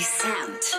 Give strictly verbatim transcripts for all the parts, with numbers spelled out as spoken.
Descent.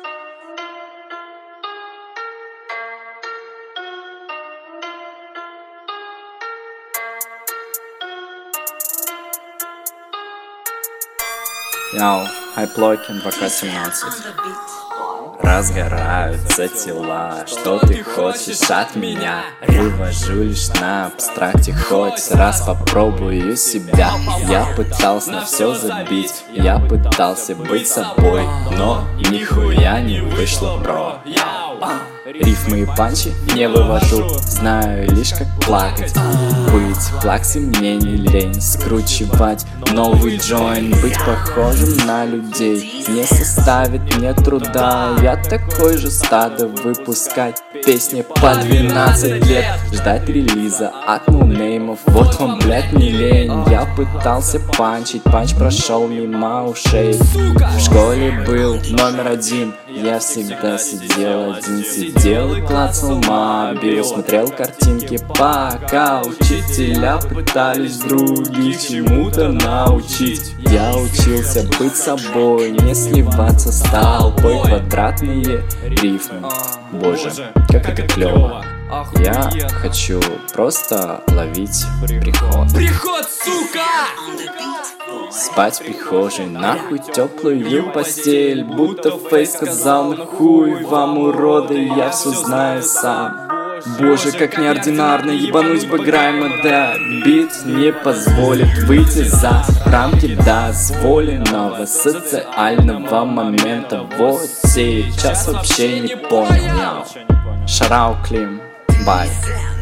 Яу, Хайплокин, два ка семнадцать. Разгораются тела, что ты хочешь от меня? Вывожу лишь на абстракте, хоть раз попробую себя. Я пытался на все забить, я пытался быть собой, но нихуя не вышло, бро. Рифмы и панчи не вывожу, знаю лишь как плакать. Быть плаксой мне не лень, скручивать новый джойн, быть похожим на людей не составит мне труда. Я такой же стадо, выпускать песни по двенадцать лет, ждать релиза от ноунеймов, вот вам, блядь, не лень. Я пытался панчить, панч прошел мимо ушей. В школе был номер один, я всегда сидел один, сидел и клацал мобил, смотрел картинки, пока учителя пытались других чему-то научить. Я учился быть собой, не сливаться с толпой. Квадратные рифмы, боже, как это клево. Я хочу просто ловить приход. Приход, сука! Спать в прихожей, нахуй теплую постель, будто Фейс сказал: нахуй вам, уроды, я все знаю сам. Боже, как неординарно ебануть бы грайма, да. Бит не позволит выйти за рамки дозволенного социального момента. Вот сейчас вообще не понял. Шарау Клим, бай.